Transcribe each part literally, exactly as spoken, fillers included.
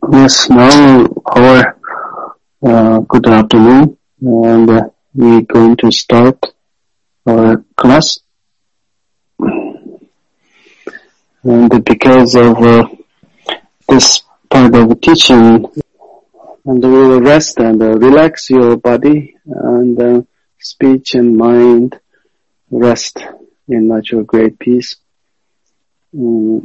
Yes, now our uh, good afternoon, and uh, we're going to start our class. And because of uh, this part of teaching, and we will rest and uh, relax your body and uh, speech and mind rest in natural great peace. Mm.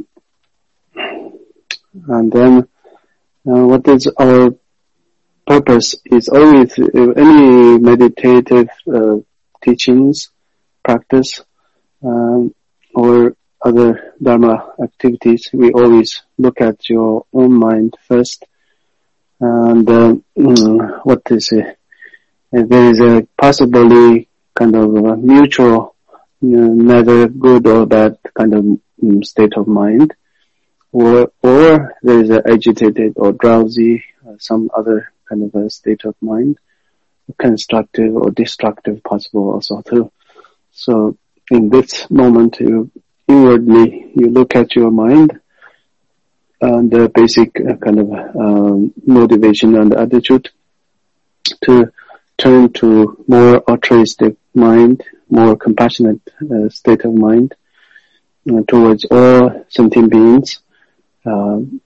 And then uh, what is our purpose is always uh, any meditative uh, teachings, practice, um, or other Dharma activities, we always look at your own mind first. And uh, mm, what is it? Uh, there is a possibly kind of a neutral, you know, neither good or bad kind of um, state of mind, or or there is an agitated or drowsy, uh, some other kind of a state of mind, constructive or destructive possible also too. So in this moment, you inwardly you look at your mind and the basic uh, kind of um, motivation and attitude to turn to more altruistic mind, more compassionate uh, state of mind uh, towards all sentient beings. Um,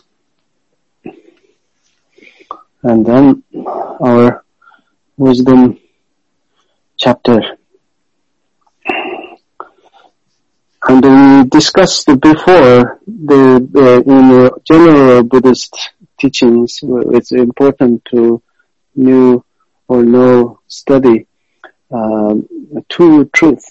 and then our wisdom chapter. And we discussed before the, the in the general Buddhist teachings, it's important to know or know study um, two truths.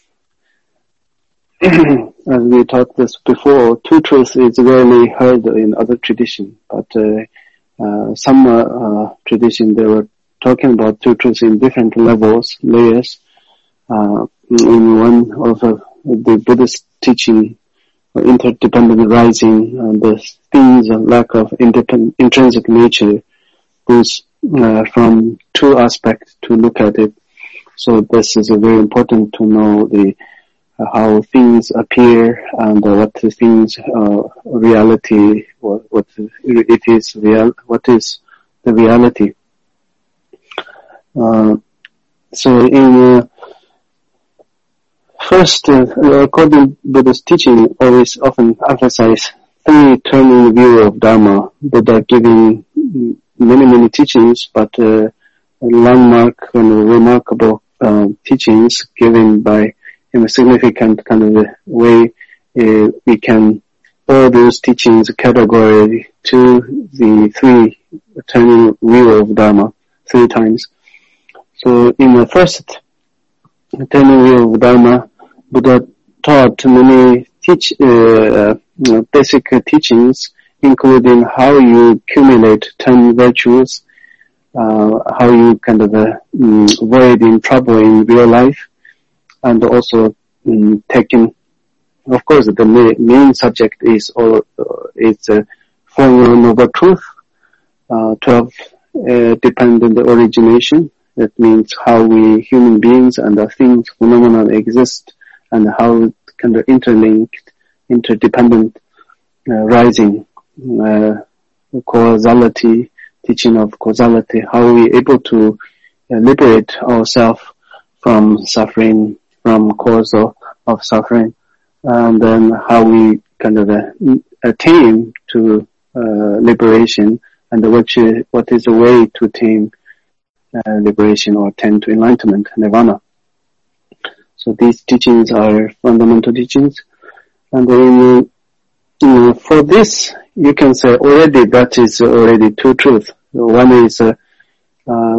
As we talked this before, two truths is rarely heard in other tradition, but uh, uh, some uh, uh, tradition they were talking about two truths in different levels, layers. Uh, in one of uh, the Buddhist teaching, interdependent rising, and the things of lack of independent, intrinsic nature goes uh, from two aspects to look at it. So this is uh, very important to know the uh, how things appear and uh, what the things uh, reality, what, what it is real, what is the reality. Uh, so in uh, First, uh, according to Buddha's teaching, always often emphasize three turning view of Dharma. Buddha giving many, many teachings, but uh, landmark and remarkable uh, teachings given by, in a significant kind of way, uh, we can all those teachings category to the three turning view of Dharma three times. So in the first turning view of Dharma, Buddha taught many teach, uh, uh, basic teachings, including how you accumulate ten virtues, uh, how you kind of uh, um, avoid in trouble in real life, and also um, taking, of course, the main, main subject is all uh, it's a Four Noble Truth, uh, twelve uh, dependent origination. That means how we human beings and the things, phenomena exist, and how kind of interlinked, interdependent uh, rising, uh, causality, teaching of causality, how we are able to uh, liberate ourselves from suffering, from cause of, of suffering, and then how we kind of uh, attain to uh, liberation, and which, what is the way to attain uh, liberation or attain to enlightenment, nirvana. So these teachings are fundamental teachings, and then uh, for this you can say already that is already two truths. One is uh, uh,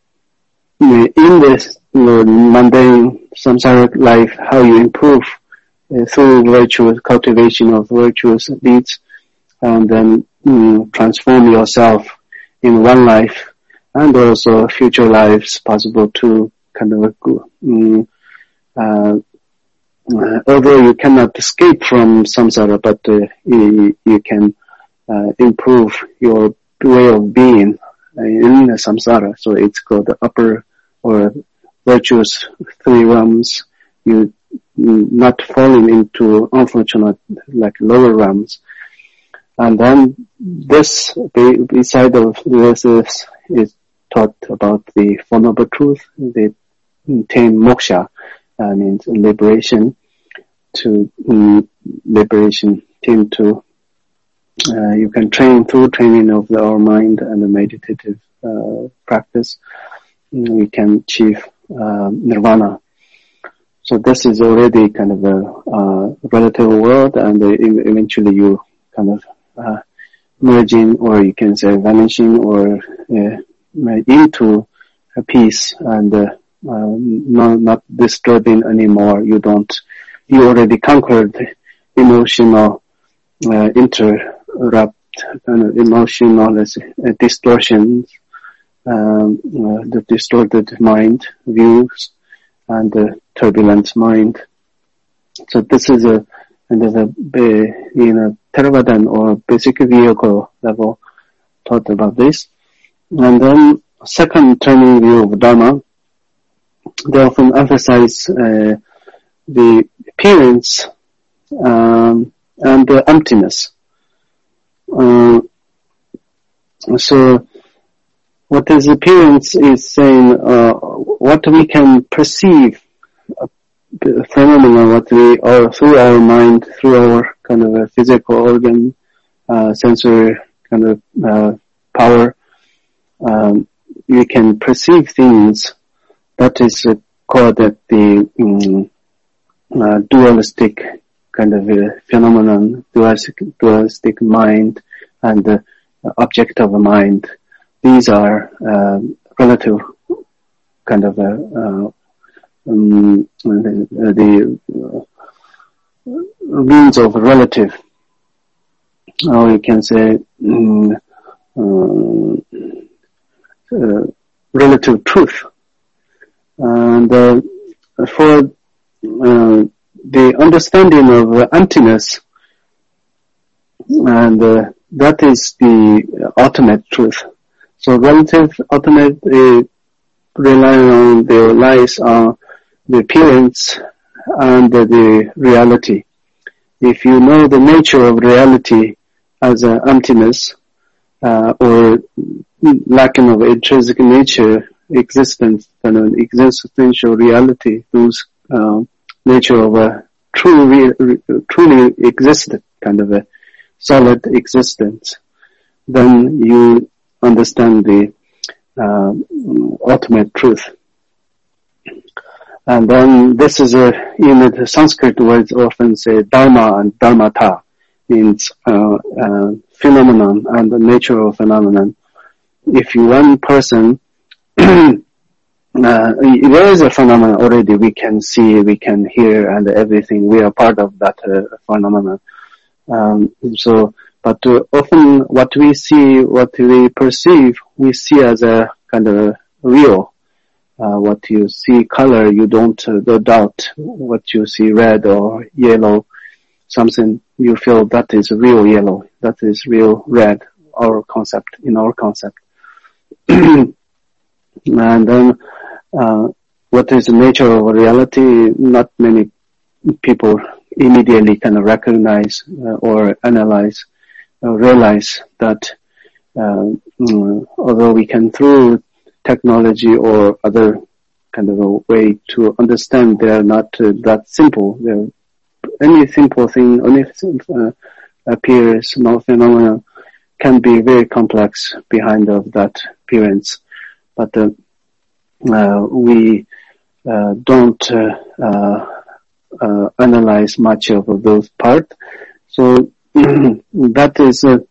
in this you know, mundane samsaric life, how you improve uh, through virtuous cultivation of virtuous deeds, and then um, transform yourself in one life, and also future lives possible to kind of um, Uh, uh, although you cannot escape from samsara, but uh, you, you can uh, improve your way of being in the samsara. So it's called the upper or virtuous three realms. You not falling into unfortunate like lower realms. And then this, beside of this is, is taught about the Four Noble Truth, the ten moksha, uh, means liberation to um, liberation, ten to, uh, you can train through training of the, our mind and the meditative uh, practice, we can achieve uh, nirvana. So this is already kind of a uh, relative world, and uh, eventually you kind of uh, merging, or you can say vanishing, or uh, into a peace, and uh, uh, not, not disturbing anymore. You don't, you already conquered emotional uh, interrupt, kind of emotional uh, distortions, um, uh, the distorted mind views, and the turbulent mind. So this is a, and there's a, in a Theravadan or basic vehicle level taught about this. And then second turning view of Dharma, they often emphasize uh, the appearance um, and the emptiness. Uh, so what is appearance is saying uh, what we can perceive, uh, the phenomena, what we are through our mind, through our kind of a physical organ, uh, sensory kind of uh, power. Um, we can perceive things. That is uh, called uh, the um, uh, dualistic kind of uh, phenomenon, dualistic, dualistic mind, and the uh, object of a mind. These are uh, relative kind of uh, uh, um, the, the uh, means of relative, or you can say um, uh, uh, relative truth. And uh, for uh, the understanding of emptiness, and uh, that is the ultimate truth. So relative, ultimate, uh, relying on the lies on the appearance and uh, the reality. If you know the nature of reality as an emptiness, uh, or lacking of intrinsic nature, existence, and an existential reality, whose uh, nature of a true, re- truly existent kind of a solid existence, then you understand the uh, ultimate truth. And then this is a, in the Sanskrit words often say dharma and dharmata, means uh, uh, phenomenon and the nature of phenomenon. If you one person, uh, there is a phenomenon already, we can see, we can hear, and everything, we are part of that uh, phenomenon. Um, so, but uh, often what we see, what we perceive, we see as a kind of real. Uh, what you see color, you don't uh, doubt. What you see red or yellow, something, you feel that is real yellow, that is real red, our concept, in our concept. And then, uh, what is the nature of reality? Not many people immediately kind of recognize uh, or analyze or realize that uh, mm, although we can through technology or other kind of a way to understand, they are not uh, that simple. They're, any simple thing, any uh, appearance, no phenomena can be very complex behind of that appearance. But uh, uh, we uh, don't uh, uh, uh, analyze much of those parts. So that is uh,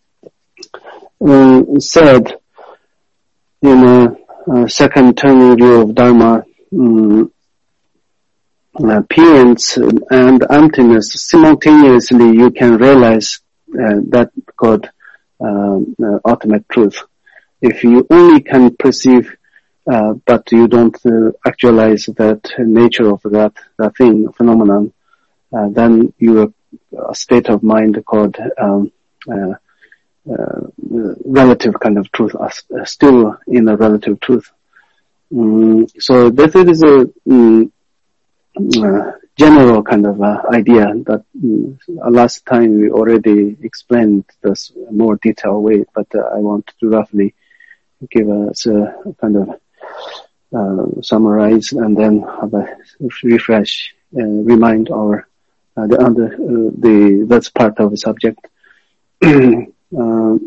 uh, said in a, a second turning view of Dharma, um, appearance and emptiness simultaneously you can realize uh, that called uh, uh, ultimate truth. If you only can perceive uh, but you don't uh, actualize that nature of that, that thing, phenomenon, uh, then your uh, state of mind called um, uh, uh, relative kind of truth, uh, still in a relative truth. Um, so this is a um, uh, general kind of uh, idea that uh, last time we already explained this more detailed way, but uh, I want to roughly give us a kind of uh, summarize and then have a refresh, uh, remind our uh, the other uh, the that's part of the subject. uh,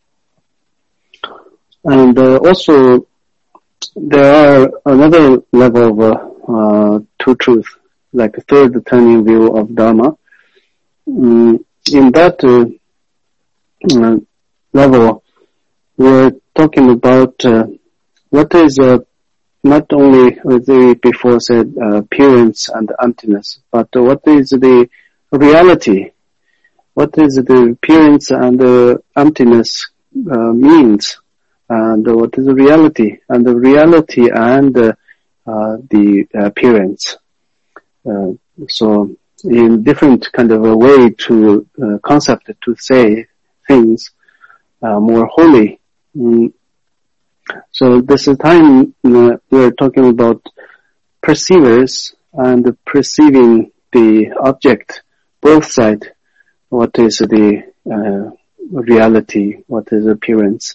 and uh, also there are another level of uh, uh, two truth, like a third turning view of Dharma. Um, in that uh, uh, level, we're talking about uh, what is uh, not only the before said uh, appearance and emptiness, but uh, what is the reality? What is the appearance and the emptiness uh, means? And uh, what is the reality? And the reality and uh, uh, the appearance. Uh, so in different kind of a way to uh, concept to say things uh, more wholly. Mm. So this is time uh, we're talking about perceivers and perceiving the object, both sides. What is the uh, reality? What is appearance?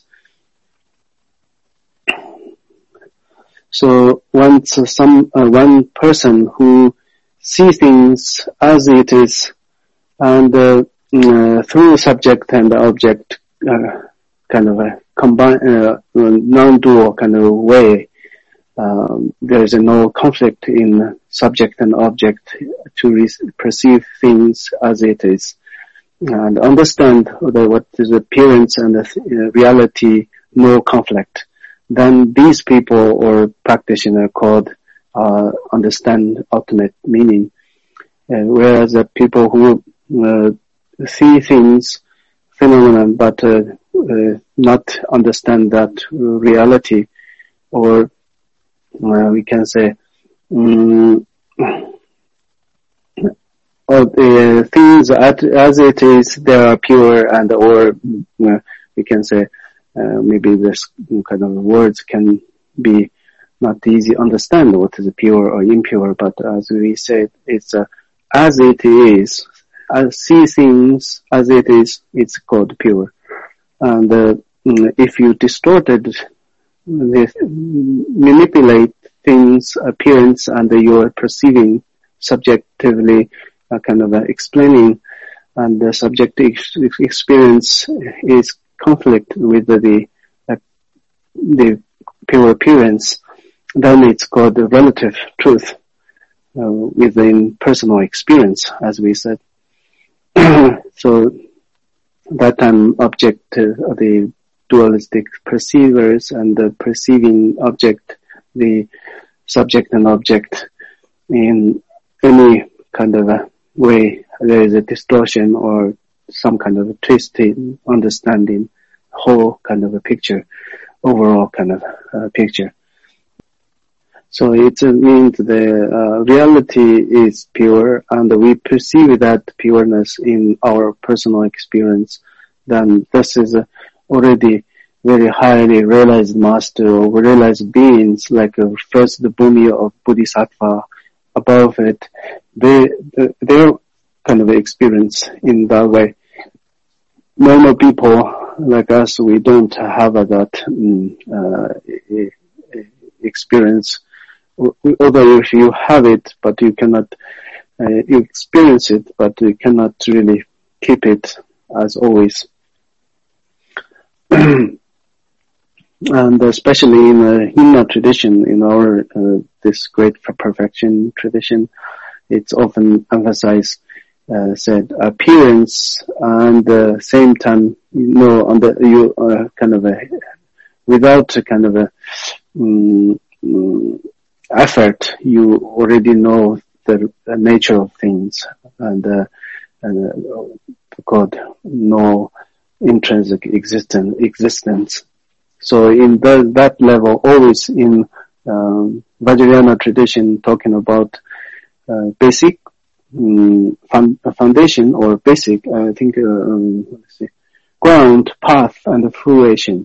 So once uh, some uh, one person who sees things as it is, and uh, uh, through subject and object, uh, kind of a combine, uh, non-dual kind of way, um, there is no conflict in subject and object to re- perceive things as it is, and understand the, what is appearance and the uh, reality, no conflict. Then these people or practitioner called uh, understand ultimate meaning, uh, whereas the people who uh, see things, phenomenon, but uh, uh, not understand that reality, or uh, we can say, um, or the things at, as it is, they are pure, and or uh, we can say. Uh, maybe this kind of words can be not easy to understand what is pure or impure, but as we said, it's uh, as it is, as see things as it is, it's called pure. And uh, if you distorted, this, manipulate things, appearance, and you're perceiving subjectively, uh, kind of uh, explaining, and the subjective ex- experience is conflict with the uh, the pure appearance, then it's called the relative truth uh, within personal experience, as we said. So that time object, uh, the dualistic perceivers and the perceiving object, the subject and object, in any kind of a way there is a distortion or some kind of a twisted understanding, whole kind of a picture, overall kind of uh, picture. So it uh, means the uh, reality is pure, and we perceive that pureness in our personal experience. Then this is uh, already very highly realized master or realized beings, like uh, first the bhumi of Bodhisattva. Above it, they their kind of experience in that way. Normal people like us, we don't have that um, uh, experience. Although if you have it, but you cannot, uh, you experience it, but you cannot really keep it as always. And especially in the Hinna tradition, in our uh, this great perfection tradition, it's often emphasized. Uh, said appearance, and uh, same time, you know, on the you uh, kind of a without a kind of a um, um, effort, you already know the, the nature of things, and uh, and uh, God no intrinsic existence existence. So in the, that level, always in um, Vajrayana tradition, talking about uh, basic. Um, foundation or basic, I think, uh, um, let's see, ground, path, and fruition.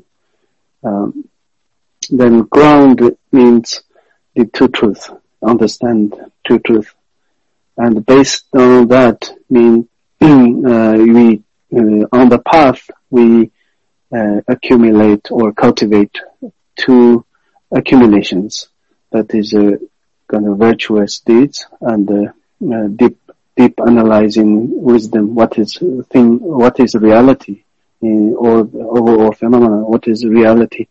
Um, then ground means the two truth, understand two truth. And based on that, mean uh, we uh, on the path we uh, accumulate or cultivate two accumulations. That is a uh, kind of virtuous deeds and uh, uh, deep deep analyzing wisdom. What is thing? What is reality? In or overall phenomena? What is reality?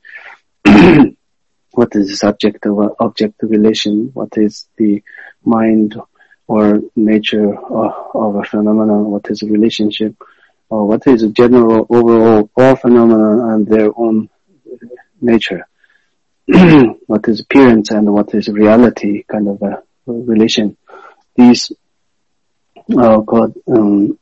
What is the subject of object relation? What is the mind or nature of, of a phenomenon? What is a relationship? Or what is a general overall all phenomena and their own nature? What is appearance and what is reality? Kind of a relation. These are called um,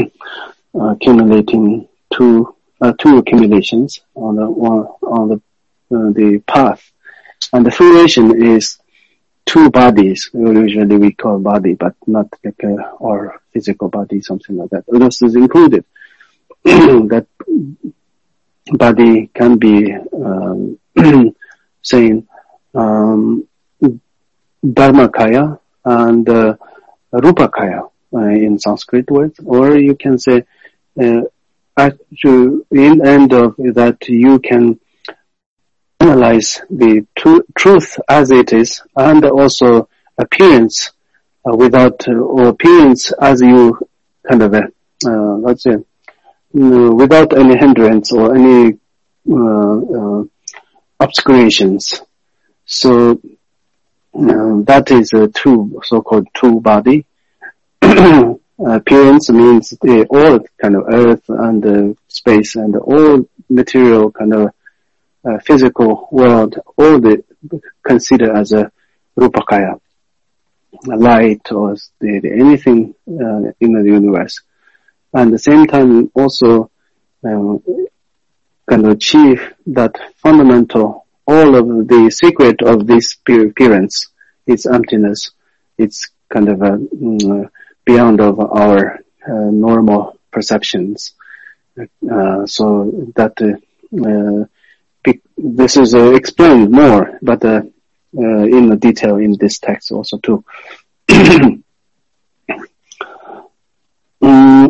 accumulating two uh, two accumulations on the one on the uh, the path. And the fruition is two bodies. Usually we call body, but not like a, or physical body, something like that. This is included. That body can be, um, saying, um, Dharmakaya and uh, Rupakaya uh, in Sanskrit words, or you can say, uh, actually, in the end of that you can analyze the tr- truth as it is, and also appearance uh, without, uh, or appearance as you kind of, uh, uh, let's say, uh, without any hindrance or any uh, uh, obscurations. So uh, that is a true, so-called true body. Appearance means the all kind of earth and uh, space and all material kind of Uh, physical world, all the consider as a rupakaya, a light or the, the anything uh, in the universe. And at the same time, also um, can achieve that fundamental, all of the secret of this appearance, its emptiness. It's kind of a, uh, beyond of our uh, normal perceptions. Uh, so that uh, uh, This is uh, explained more, but uh, uh, in the detail in this text also too. um,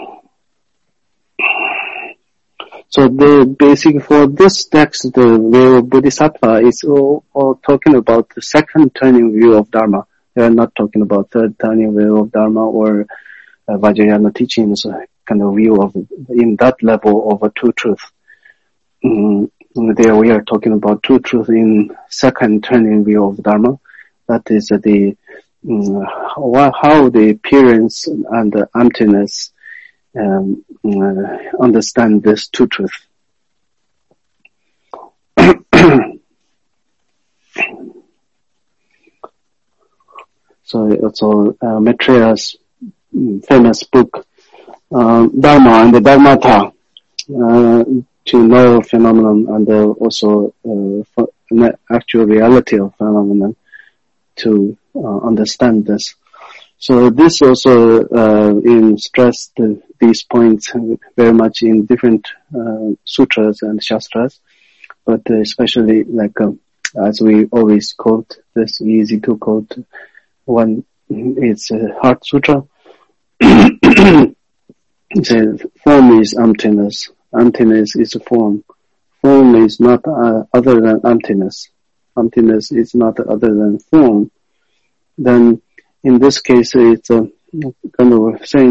so the basic for this text, the view of Bodhisattva is all, all talking about the second turning view of Dharma. They are not talking about third turning view of Dharma or uh, Vajrayana teachings, uh, kind of view of in that level of a true truth. Um, There we are talking about true truth in second turning view of Dharma. That is uh, the um, how the appearance and the emptiness um, uh, understand this true truth. So also uh, Maitreya's famous book uh, Dharma and the Dharmata. Uh, to know phenomenon and uh, also uh, actual reality of phenomenon to uh, understand this. So this also uh, in stress the, these points very much in different uh, sutras and shastras, but uh, especially like uh, as we always quote this, easy to quote one, it's a Heart Sutra. It says form is emptiness. Emptiness is a form. Form is not uh, other than emptiness. Emptiness is not other than form. Then, in this case, it's a kind of saying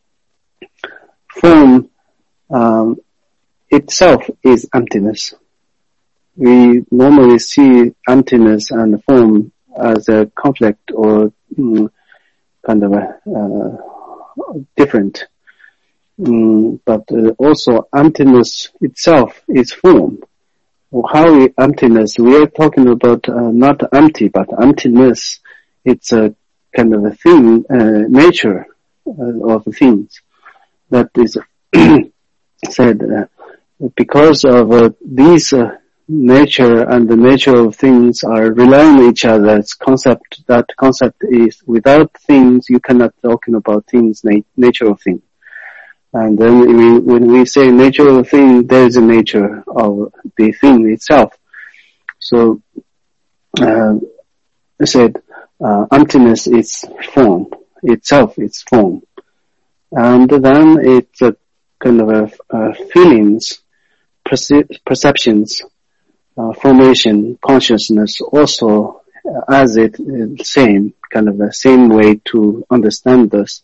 form um, itself is emptiness. We normally see emptiness and form as a conflict or mm, kind of a uh, different. Mm, but uh, also emptiness itself is form. How is emptiness? We are talking about uh, not empty, but emptiness. It's a kind of a thing, uh, nature uh, of things. That is said uh, because of uh, these uh, nature and the nature of things are relying on each other's concept. That concept is without things you cannot talking about things, na- nature of things. And then we, when we say nature of the thing, there is a nature of the thing itself. So, uh, I said, uh, emptiness is form itself. It's form, and then it's a kind of a, uh, feelings, perce- perceptions, uh, formation, consciousness. Also, uh, as it uh, same kind of the same way to understand this.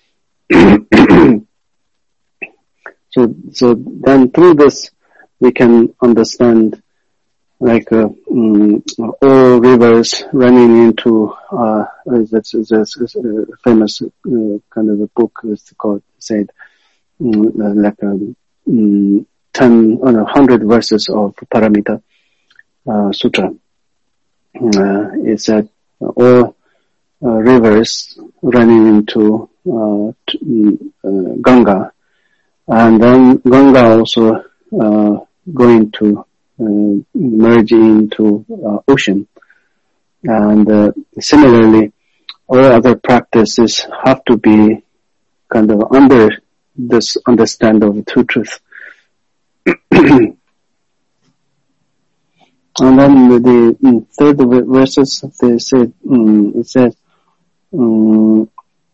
So, so then through this, we can understand like uh, um, all rivers running into, uh, that's, that's, that's a famous uh, kind of a book is called, said, um, like a, um, ten, or a hundred verses of Paramita uh, Sutra. Uh, it said all uh, rivers running into uh, t- uh, Ganga. And then Ganga also uh, going to uh, merge into uh, ocean. And uh, similarly, all other practices have to be kind of under this understand of the true truth. And then the, the third verses, they said, um, it says, um,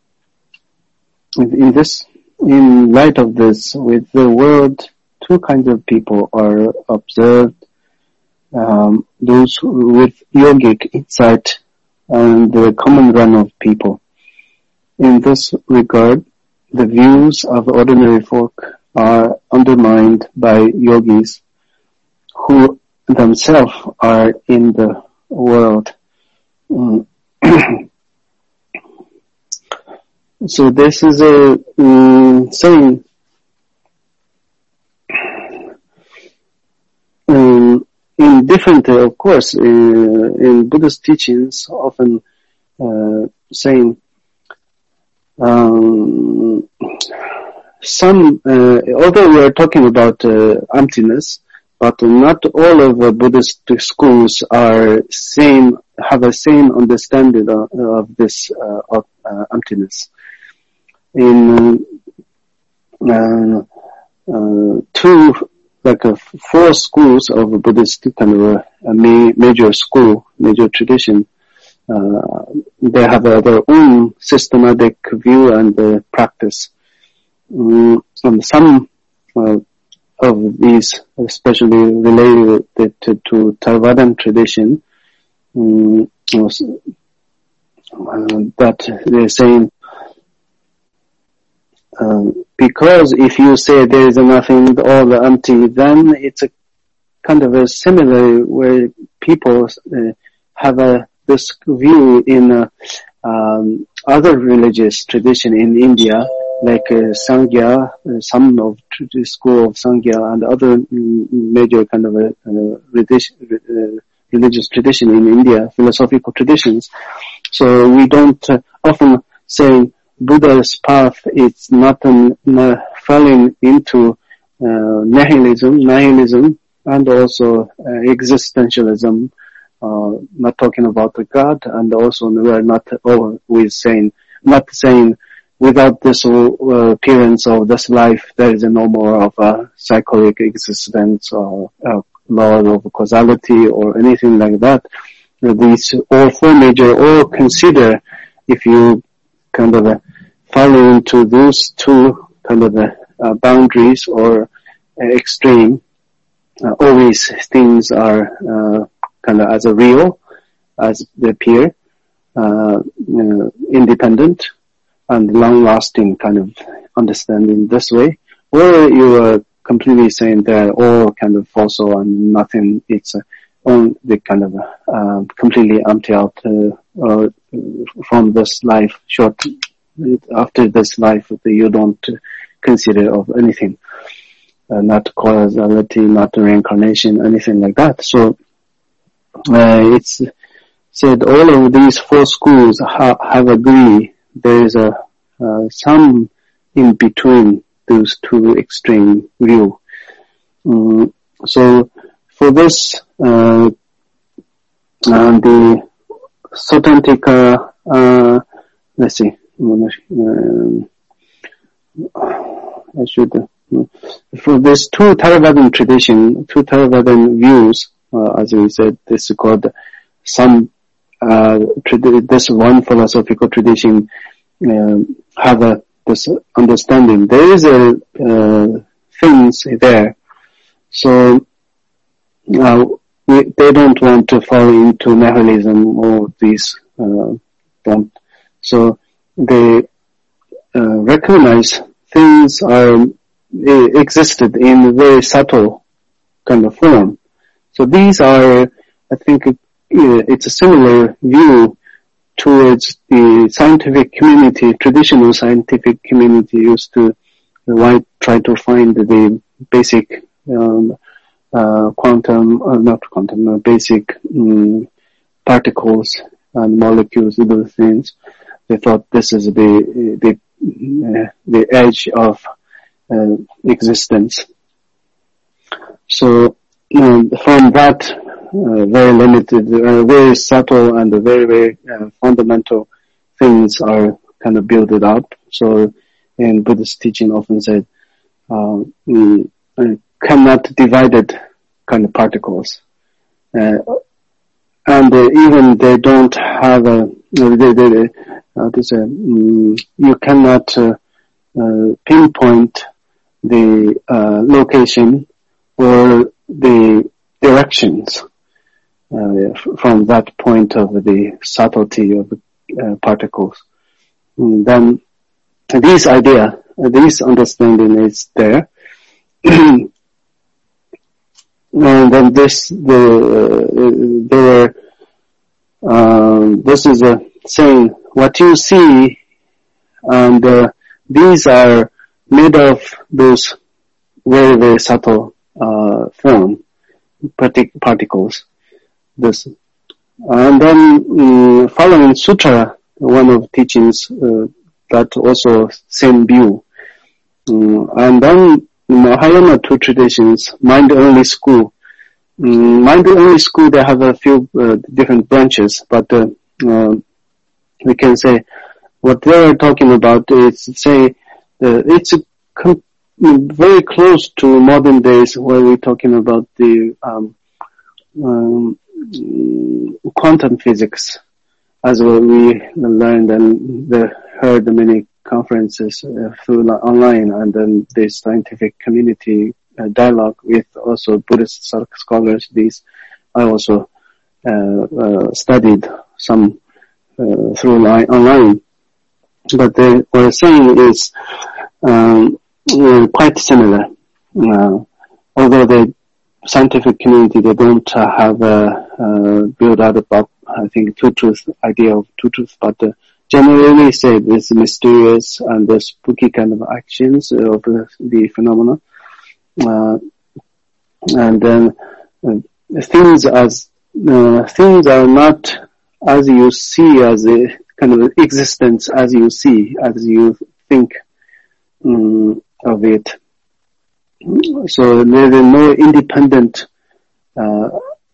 in this. In light of this, with the world, two kinds of people are observed, um, those with yogic insight and the common run of people. In this regard, the views of ordinary folk are undermined by yogis who themselves are in the world. Mm. So this is a um, saying um, in different, uh, of course, uh, in Buddhist teachings, often uh, saying um, some, uh, although we are talking about uh, emptiness, but not all of the Buddhist schools are same, have a same understanding of, of this uh, of, uh, emptiness. In uh, uh, two, like uh, four schools of Buddhist kind of a, a ma- major school, major tradition, uh, they have uh, their own systematic view and uh, practice. Um, and some uh, of these, especially related to, to Theravadan tradition, um, was, uh, that they're saying, Um, because if you say there is nothing, all the empty, then it's a kind of a similar where people uh, have a this view in uh, um, other religious tradition in India, like uh, Sangha, uh, some of the school of Sangha and other major kind of a, uh, religious, uh, religious tradition in India, philosophical traditions. So we don't uh, often say Buddha's path is not um, uh, falling into uh, nihilism, nihilism, and also uh, existentialism. Uh, not talking about the God, and also we are not always saying, not saying without this uh, appearance of this life, there is no more of a psychic existence or uh, law of causality or anything like that. These all four major all consider, if you kind of uh, fall into those two kind of uh, boundaries or uh, extreme, uh, always things are uh, kind of as a real, as they appear, uh, you know, independent and long-lasting kind of understanding this way, or you are completely saying they're all kind of false and nothing, it's uh, on the kind of uh, completely empty out uh, uh, from this life, short after this life, you don't consider of anything, uh, not causality, not reincarnation, anything like that. So uh, it's said all of these four schools ha- have agreed there is a uh, some in between those two extreme view. Um, so for this, uh, uh, the Sotantika, uh, let's see. Um, I should, uh, for this two Theravadan tradition, two Theravadan views, uh, as we said, this is called some uh, this one philosophical tradition uh, have a, this understanding. There is a uh, things there, so uh, we, they don't want to fall into nihilism or these uh, don't. So they uh, recognize things are existed in a very subtle kind of form. So these are, I think, it, it's a similar view towards the scientific community. Traditional scientific community used to uh, try to find the basic um, uh, quantum, uh, not quantum, uh, basic um, particles and molecules, those things. They thought this is the the uh, the edge of uh, existence. So um, from that uh, very limited, uh, very subtle and very very uh, fundamental things are kind of built up. So in Buddhist teaching often said uh, we uh, cannot divided kind of particles, uh, and uh, even they don't have a they, they, uh, this, uh, um, you cannot uh, uh, pinpoint the uh, location or the directions uh, from that point of the subtlety of the uh, particles. And then this idea, uh, this understanding is there. And then this, the, uh, there, uh, this is a saying, what you see, and uh, these are made of those very, very subtle uh, form, partic- particles. This, and then um, following sutra, one of teachings uh, that also same view. Um, and then in Mahayana two traditions, mind-only school. Um, mind-only school, they have a few uh, different branches, but uh, uh, we can say what they are talking about is, say, uh, it's a com- very close to modern days where we're talking about the um, um, quantum physics, as well we learned and the, heard many conferences uh, through online, and then the scientific community uh, dialogue with also Buddhist scholars. These I also uh, uh, studied some uh, through line, online. But the, what I'm saying is um, uh, quite similar. Uh, although the scientific community, they don't uh, have a uh, build out about, I think, two truth idea of two truths, but uh, generally said it's mysterious and the spooky kind of actions of the, the phenomena. Uh, and then uh, things as uh, things are not as you see, as a kind of existence as you see, as you think um, of it. So there is no independent uh,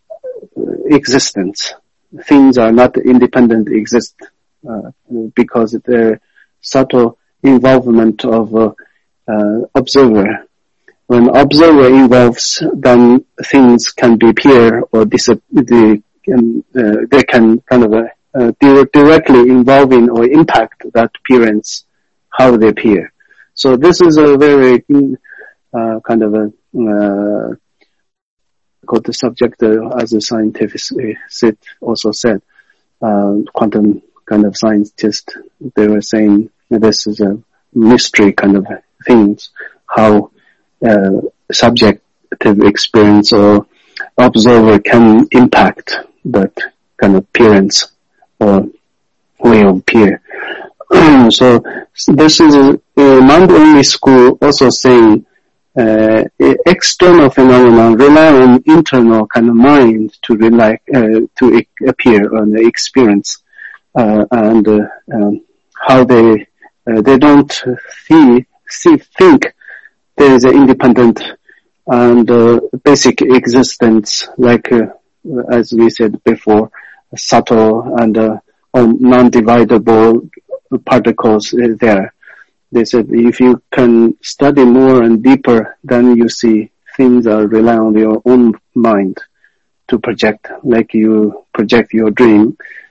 existence. Things are not independent exist uh, because of their subtle involvement of uh, uh, observer. When observer involves, then things can be appear or disappear. They can, uh, they can kind of uh, uh, directly involving or impact that appearance, how they appear. So this is a very uh, kind of a uh, called the subject uh, as a scientific also said, uh, quantum kind of scientist. They were saying this is a mystery kind of things, how uh, subjective experience or observer can impact that kind of appearance or way of appear. So this is a, a mind-only school also saying uh, external phenomena rely on internal kind of mind to rely uh, to e- appear on the experience, uh, and uh, um, how they uh, they don't see, see think there is an independent and uh, basic existence, like uh, as we said before, subtle and uh, non-dividable particles there. They said if you can study more and deeper, then you see things are rely on your own mind to project, like you project your dream.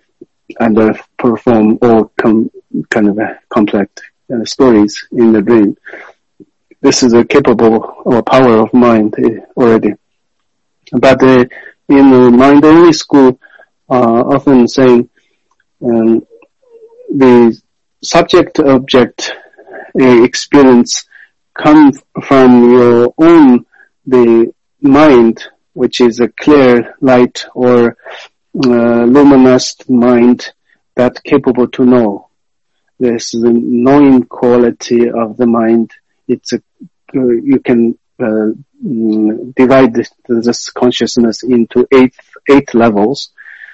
and uh, perform all com- kind of uh, complex uh, stories in the dream. This is a capable or power of mind uh, already. But uh, in the mind-only school, uh, often saying um, the subject-object uh, experience comes from your own the mind, which is a clear light or uh, luminous mind that's capable to know. This is the knowing quality of the mind. It's a uh, you can uh, mm, divide this, this consciousness into eight eight levels.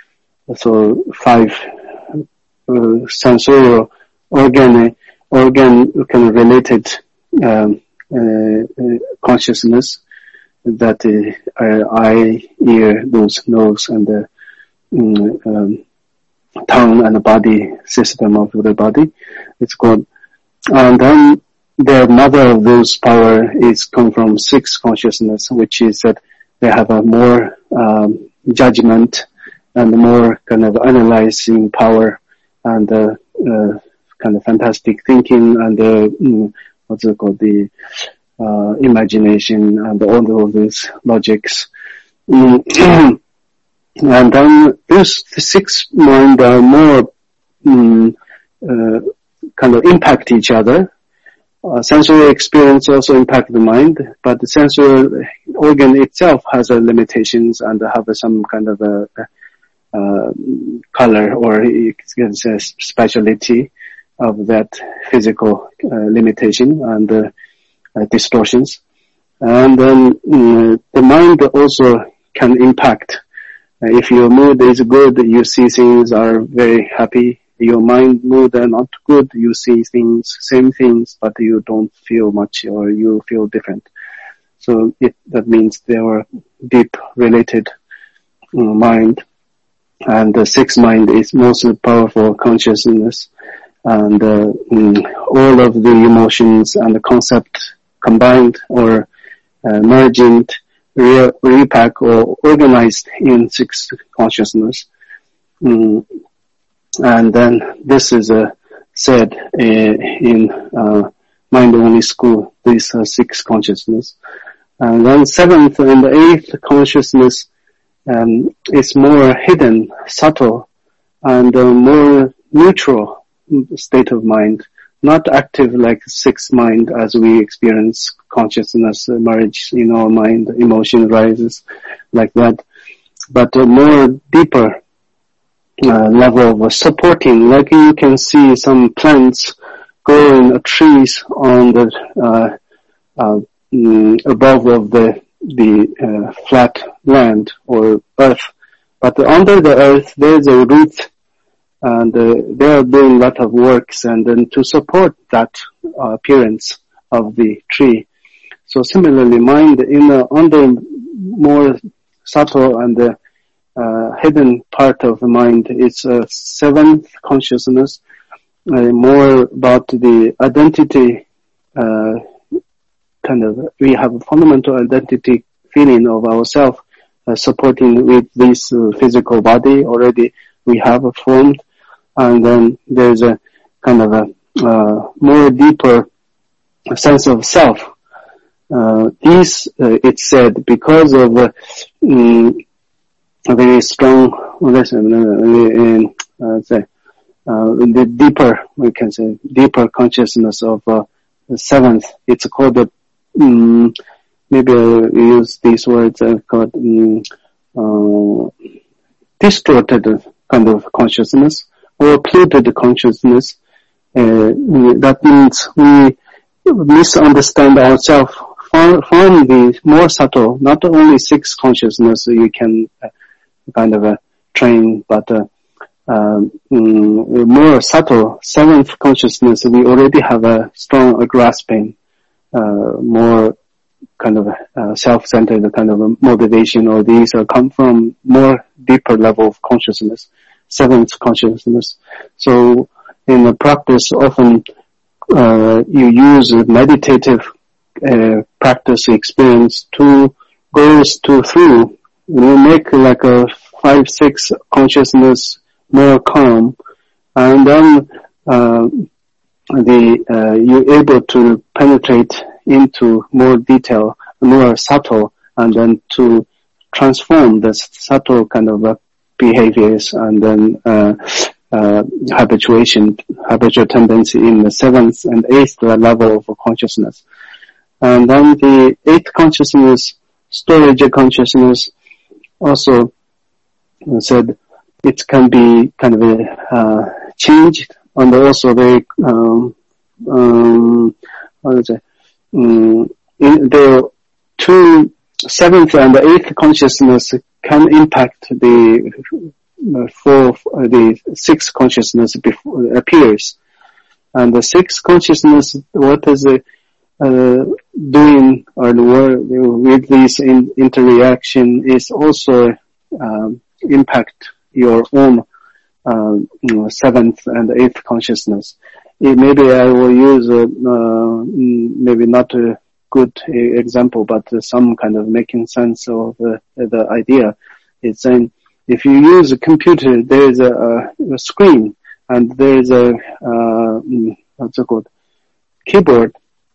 So five uh, sensorial organ organ kind of related um, uh, uh, consciousness that uh, uh, eye, ear, nose, nose, and the um, um, tongue and the body system of the body. It's called, and then the mother of those power is come from six consciousness, which is that they have a more um, judgment and more kind of analyzing power and uh, uh, kind of fantastic thinking and uh, mm, what's it called, the uh, imagination and all of these logics. Mm. And then these six mind are more mm, uh, kind of impact each other. Uh, sensory experience also impact the mind, but the sensory organ itself has uh, limitations and have uh, some kind of a, uh, color or you can say speciality of that physical uh, limitation and uh, uh, distortions. And then um, the mind also can impact. Uh, if your mood is good, you see things are very happy. Your mind mood are not good, you see things, same things, but you don't feel much or you feel different. So it, that means they are deep related uh, mind. And the sixth mind is most powerful consciousness. And uh, mm, all of the emotions and the concept combined or uh, merging, re- repack or organized in six consciousness. Mm. And then this is uh, said uh, in uh, mind-only school, these are six consciousness. And then seventh and eighth consciousness um, is more hidden, subtle, and uh, more neutral state of mind, not active like sixth mind as we experience consciousness emerge in our mind, emotion rises like that, but uh, more deeper Uh, level of supporting, like you can see some plants growing, uh, trees on the uh, uh, mm, above of the the uh, flat land or earth, but under the earth there's a root, and uh, they are doing a lot of works, and then to support that uh, appearance of the tree. So similarly, mind in the under more subtle and uh, Uh, hidden part of the mind is a uh, seventh consciousness, uh, more about the identity, uh, kind of, we have a fundamental identity feeling of ourselves, uh, supporting with this uh, physical body already we have formed, and then there's a kind of a uh, more deeper sense of self. Uh, these, uh, it's said, because of uh, um, a very strong, listen, uh, uh, say, uh, the deeper, we can say, deeper consciousness of uh, the seventh. It's called the, um, maybe I'll use these words, uh, called um, uh, distorted kind of consciousness or polluted consciousness. Uh, that means we misunderstand ourselves from, from the more subtle, not only six consciousness you can uh, kind of a train, but uh, um, mm, more subtle seventh consciousness, we already have a strong grasping, uh, more kind of uh, self-centered kind of a motivation, or these are come from more deeper level of consciousness, seventh consciousness. So in the practice, often uh, you use meditative uh, practice experience to goes to through. You make like a five, six consciousness more calm, and then uh, the uh, you're able to penetrate into more detail, more subtle, and then to transform the subtle kind of uh, behaviors and then uh, uh, habituation, habitual tendency in the seventh and eighth level of consciousness. And then the eighth consciousness, storage consciousness, also said it can be kind of uh, changed, and also very um, um, how do I say? Um, in the two seventh and the eighth consciousness can impact the uh, fourth, uh, the sixth consciousness before appears, and the sixth consciousness, what is it uh, doing or with this in, interaction is also um, impact your own uh, you know, seventh and eighth consciousness. It, maybe I will use a, uh, maybe not a good example, but uh, some kind of making sense of the, the idea. It's saying if you use a computer, there is a, a screen and there is a uh, what's it called keyboard,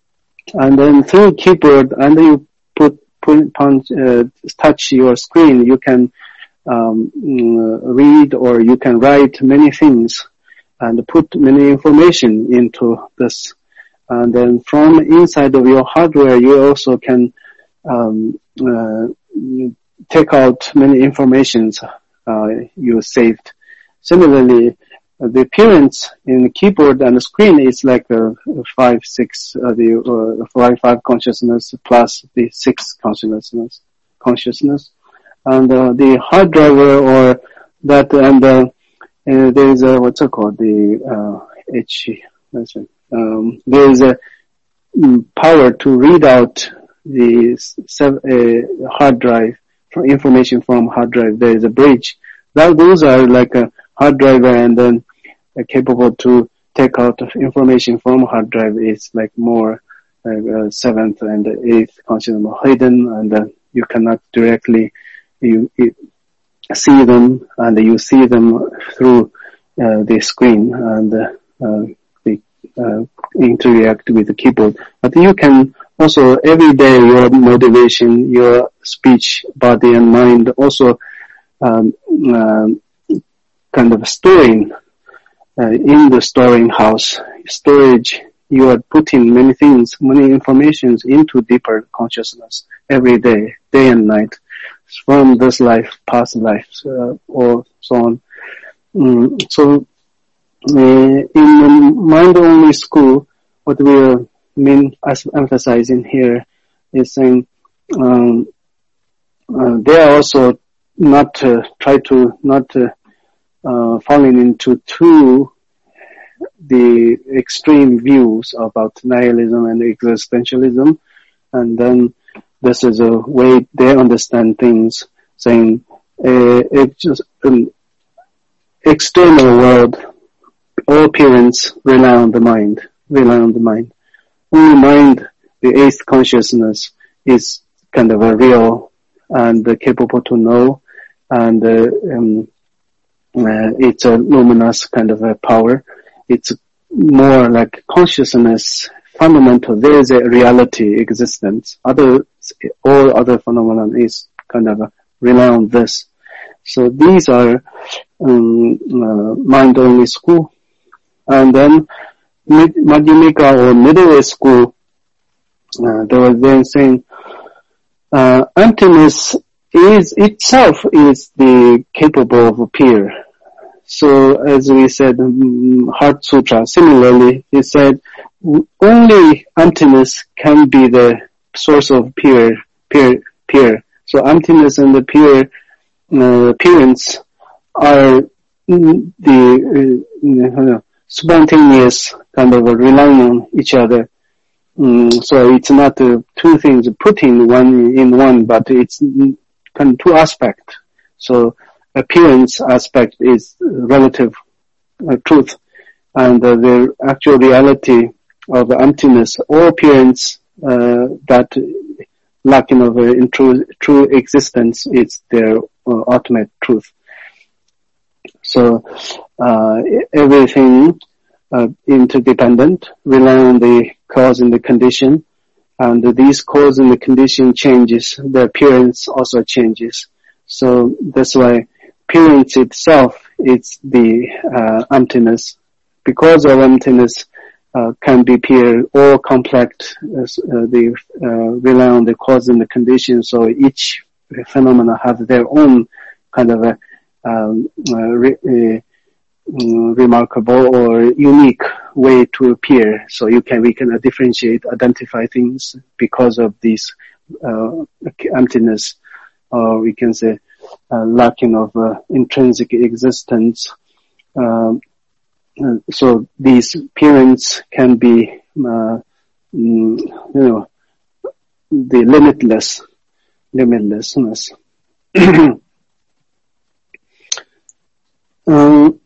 and then through keyboard and you put put punch uh, touch your screen, you can um, read or you can write many things and put many information into this. And then from inside of your hardware, you also can um, uh, take out many informations uh, you saved. Similarly, uh, the appearance in the keyboard and the screen is like a, a five, six, uh, the uh, five, five consciousness plus the six consciousness, consciousness, and uh, the hard driver or that, and uh, uh, there is a what's it called the uh, H. Let's see. Um, there is a um, power to read out the sev- uh, hard drive, from information from hard drive. There is a bridge. That those are like a hard drive, and then uh, capable to take out information from hard drive is like more uh, uh, seventh and eighth consciousness hidden, and uh, you cannot directly you, you see them, and you see them through uh, the screen and uh, uh, Uh, interact with the keyboard. But you can also every day your motivation, your speech, body and mind also um, uh, kind of storing uh, in the storing house storage. You are putting many things, many informations into deeper consciousness every day, day and night, from this life, past life, uh, or so on. Mm, so. Uh, in the mind-only school, what we are mean as emphasizing here is saying um, uh, they are also not uh, try to not uh, uh, falling into too the extreme views about nihilism and existentialism, and then this is a way they understand things, saying uh, it's just an external world. All appearance rely on the mind, rely on the mind. Only mind, the eighth consciousness, is kind of a real and uh, capable to know, and uh, um, uh, it's a luminous kind of a power. It's more like consciousness, fundamental. There is a reality, existence. Other, all other phenomena is kind of a, rely on this. So these are um, uh, mind-only school. And then Madhyamika or middle way school, uh, they were then saying uh, emptiness is itself is the capable of appear. So as we said, um, Heart Sutra, similarly, it said only emptiness can be the source of pure, pure, pure. So emptiness and the pure uh, appearance are the uh, spontaneous kind of relying on each other. Mm, so it's not uh, two things putting one in one, but it's kind of two aspects. So appearance aspect is relative uh, truth, and uh, the actual reality of emptiness or appearance uh, that lacking of uh, in true, true existence is their uh, ultimate truth. So uh, everything uh, interdependent, rely on the cause and the condition, and these cause and the condition changes, the appearance also changes. So that's why appearance itself is the uh, emptiness. Because of emptiness uh, can be appear all complex, uh, they uh, rely on the cause and the condition, so each phenomena have their own kind of a um, uh, re, uh, remarkable or unique way to appear. So you can, we can differentiate, identify things because of this uh, emptiness, or we can say uh, lacking of uh, intrinsic existence. Um, uh, so these appearance can be, uh, mm, you know, the limitless, limitlessness. um,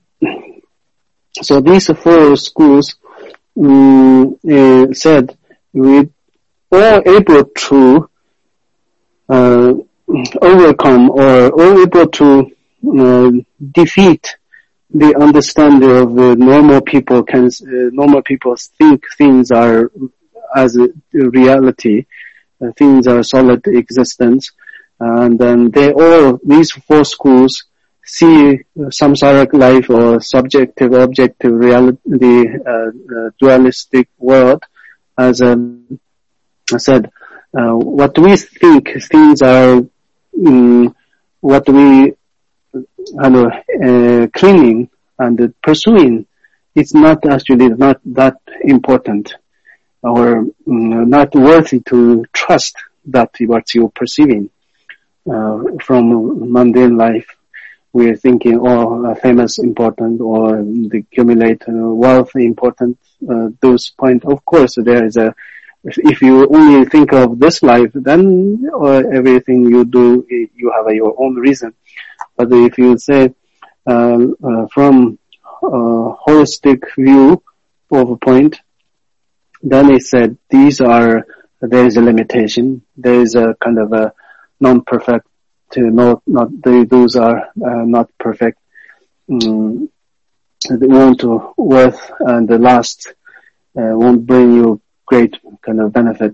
So these four schools um, uh, said we are able to uh, overcome or are able to uh, defeat the understanding of the normal people. Can uh, normal people think things are as a reality, uh, things are solid existence, and then they all these four schools see samsaric life or subjective, objective reality, the uh, uh, dualistic world as um, I said, uh, what we think things are, um, what we uh, uh, clinging and pursuing, it's not actually not that important or um, not worthy to trust that what you're perceiving uh, from mundane life. We're thinking, oh, famous important or the accumulate uh, wealth important. Uh, those point, of course, there is a. If you only think of this life, then uh, everything you do, you have your own reason. But if you say uh, uh, from a holistic view of a point, then it said these are there is a limitation. There is a kind of a non-perfect. To not, not they, those are uh, not perfect. Um, they won't worth and the last uh, won't bring you great kind of benefit.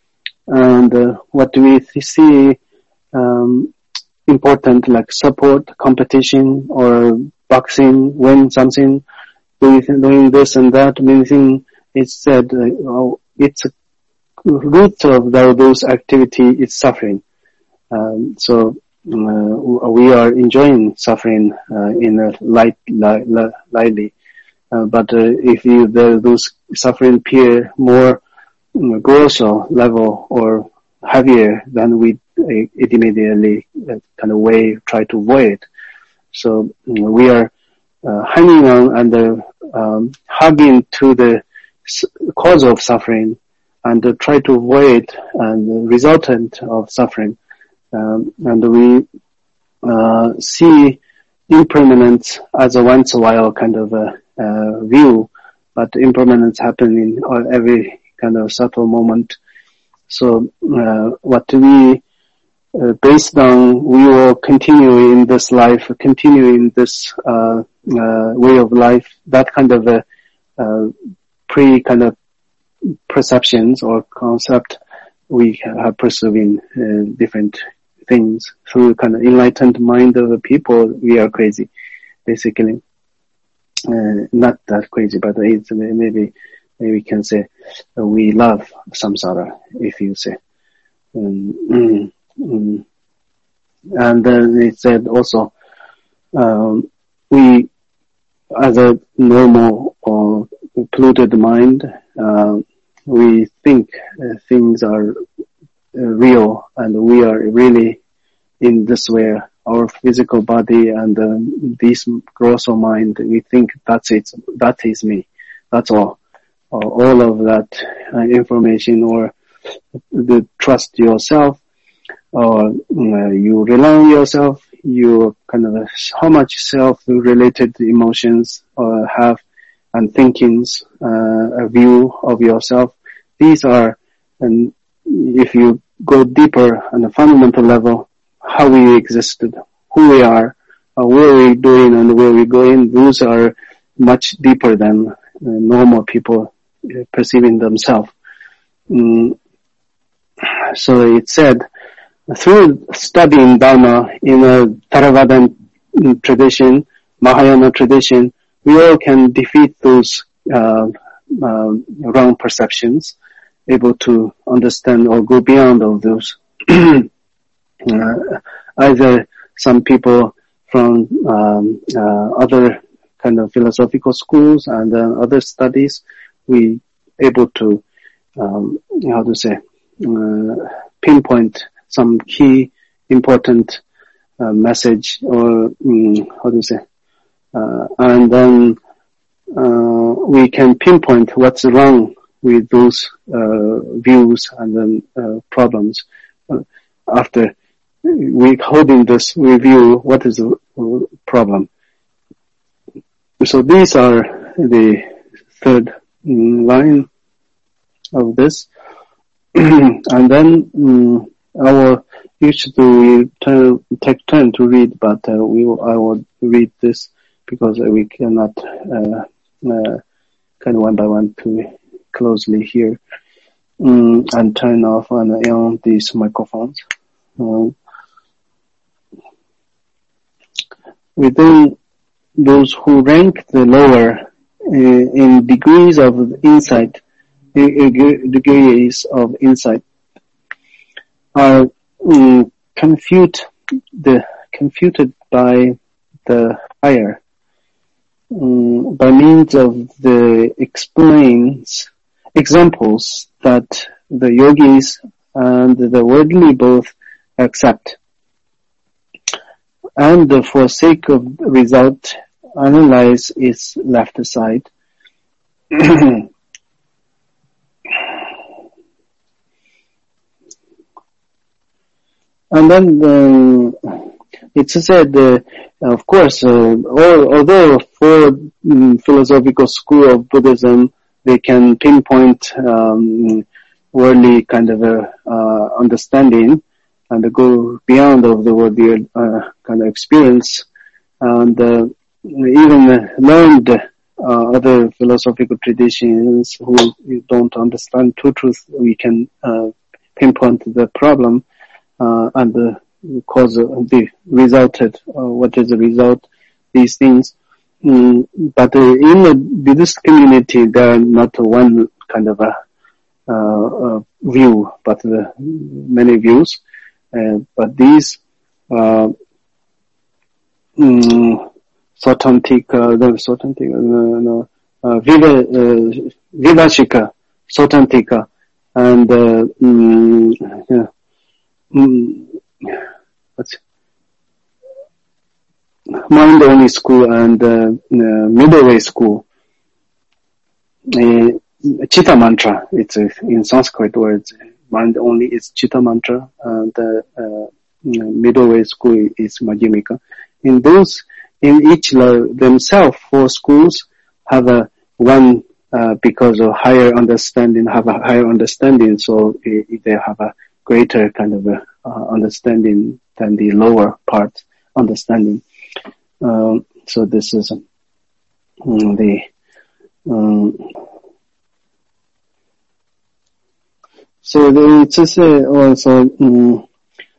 And uh, what do we see um, important like support, competition, or boxing, win something, doing doing this and that. Many things. It's said uh, oh, it's a root of those activity is suffering. Um, so. Uh, we are enjoying suffering uh, in a light, light, lightly, uh, but uh, if you the, those suffering appear more um, grosser level or heavier, then we uh, it immediately uh, kind of way try to avoid. So um, we are uh, hanging on and uh, um, hugging to the cause of suffering and uh, try to avoid and the resultant of suffering. Um, and we uh, see impermanence as a once in a while kind of a uh, view, but impermanence happen in every kind of subtle moment. So uh, what we uh, based on, we will continue in this life, continue in this uh, uh, way of life. That kind of a uh, pre kind of perceptions or concept we have pursuing uh, different things through kind of enlightened mind of the people. We are crazy, basically. Uh, not that crazy, but it's maybe, maybe we can say uh, we love samsara, if you say. Um, mm, mm. And then it said also, um, we, as a normal or polluted mind, uh, we think uh, things are uh, real, and we are really in this way. Our physical body and um, this grosser mind, we think that's it, that is me, that's all. Uh, all of that uh, information, or the trust yourself, or uh, you rely on yourself, you kind of uh, how much self-related emotions uh, have and thinkings, uh, a view of yourself. These are, and if you go deeper on a fundamental level, how we existed, who we are, uh, where we're doing and where we're going, those are much deeper than uh, normal people uh, perceiving themselves. Mm. So it said, through studying Dharma in a Theravadan tradition, Mahayana tradition, we all can defeat those uh, uh, wrong perceptions, able to understand or go beyond all those. uh, either some people from um, uh, other kind of philosophical schools and uh, other studies, we able to, um, how to say, uh, pinpoint some key important uh, message or um, how to say, uh, and then uh, we can pinpoint what's wrong with those uh, views and then uh, problems. Uh, after we holding this review, what is the problem? So these are the third line of this, and then um, our usually turn, take turn to read, but uh, we will, I will read this because we cannot uh, uh, kind of one by one to closely hear um, and turn off on, on these microphones. Um, within those who rank the lower uh, in degrees of insight, degrees of insight, are um, confute the confuted by the higher um, by means of the explains examples that the yogis and the worldly both accept, and for sake of result analyze its left side. And then um, it's said, uh, of course, uh, all, although for um, philosophical school of Buddhism, they can pinpoint um, worldly kind of a, uh, understanding and go beyond of the worldly uh, kind of experience, and uh, even learned uh, other philosophical traditions who don't understand true truth, we can uh, pinpoint the problem. Uh, and the cause of the resulted, uh, what is the result, these things. Mm, but uh, in the Buddhist community, there are not one kind of a, uh, a view, but the many views. Uh, but these, uh, mm, Sotantika, no, Sotantika, no, no, uh, Viva, uh, Vivachika, Sotantika, and, uh, mm, yeah. Mm, what's mind only school and uh, uh, middle way school. Uh, Chitta mantra. It's uh, in Sanskrit words. Mind only is Chitta mantra, and uh, uh, middle way school is Madhyamika. In those, in each themselves, four schools have a one uh, because of higher understanding, have a higher understanding, so uh, they have a greater kind of a, uh, understanding than the lower part understanding. Um, so this is um, the um, so the, it's just uh, also um,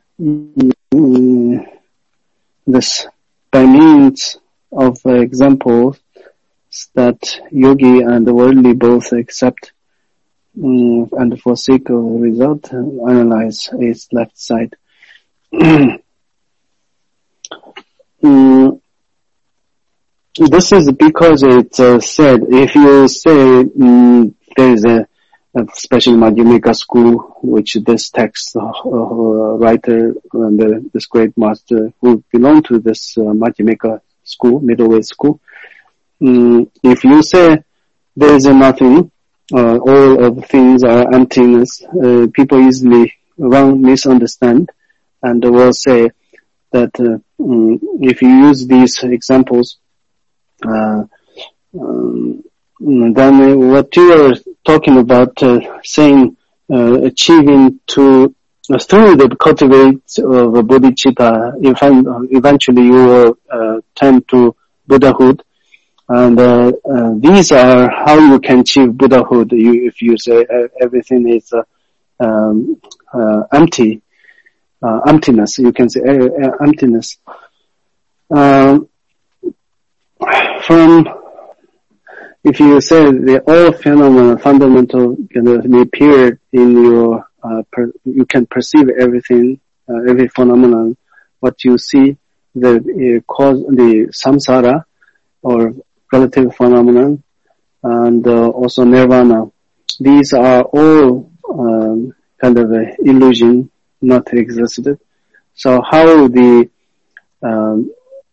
um, this by means of uh, examples that yogi and the worldly both accept. Mm, and for sake of result, analyze its left side. mm, this is because it's uh, said, if you say mm, there is a, a special Madhyamika school, which this text uh, uh, writer and uh, this great master who belong to this uh, Madhyamika school, middle way school, mm, if you say there is a nothing, Uh, all of things are emptiness, uh, people easily wrong misunderstand, and will say that uh, um, if you use these examples, uh, um, then what you are talking about, uh, saying uh, achieving to through the cultivate of bodhicitta, eventually you will uh, tend to Buddhahood. And uh, uh, these are how you can achieve Buddhahood. You, if you say uh, everything is uh, um, uh, empty, uh, emptiness, you can say uh, emptiness. Um, from if you say the all phenomena fundamental kind of appear in your, uh, per, you can perceive everything, uh, every phenomenon. What you see, the uh, cause, the samsara or relative phenomenon, and uh, also nirvana. These are all um, kind of a illusion, not existed. So how the um,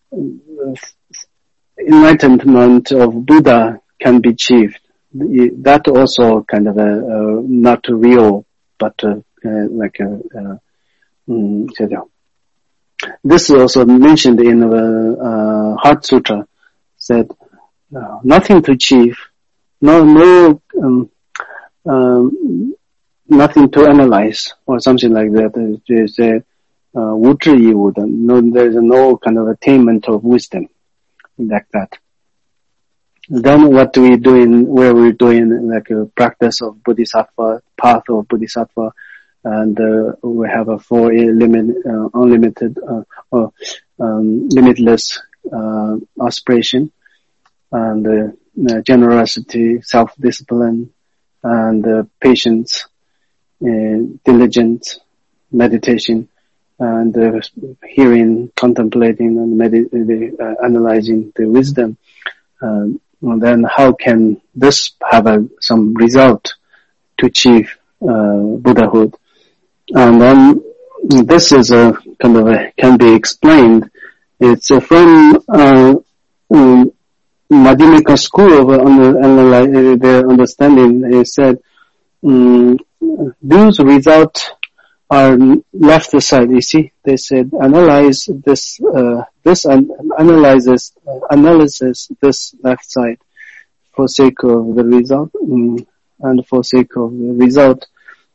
enlightenment of Buddha can be achieved? That also kind of a uh, not real, but uh, uh, like a. Uh, um, this is also mentioned in the uh, Heart Sutra. Said. Uh, nothing to achieve, no, no, um, um, nothing to analyze or something like that. There's a uh, no, there's no kind of attainment of wisdom like that. Then what do we do in where we're doing like a practice of Bodhisattva, path of Bodhisattva, and uh, we have a four limit, uh, unlimited, uh, or um, limitless uh, aspiration. And uh, uh, generosity, self-discipline, and uh, patience, uh, diligence, meditation, and uh, hearing, contemplating, and medit- uh, analyzing the wisdom. Uh, and then how can this have a, some result to achieve uh, Buddhahood? And then this is a kind of a, can be explained. It's uh, from uh, um, Madhyamika school of uh, their understanding. They said um, those results are left side. You see, they said analyze this. Uh, this an- analyzes uh, analyzes this left side for sake of the result, um, and for sake of the result.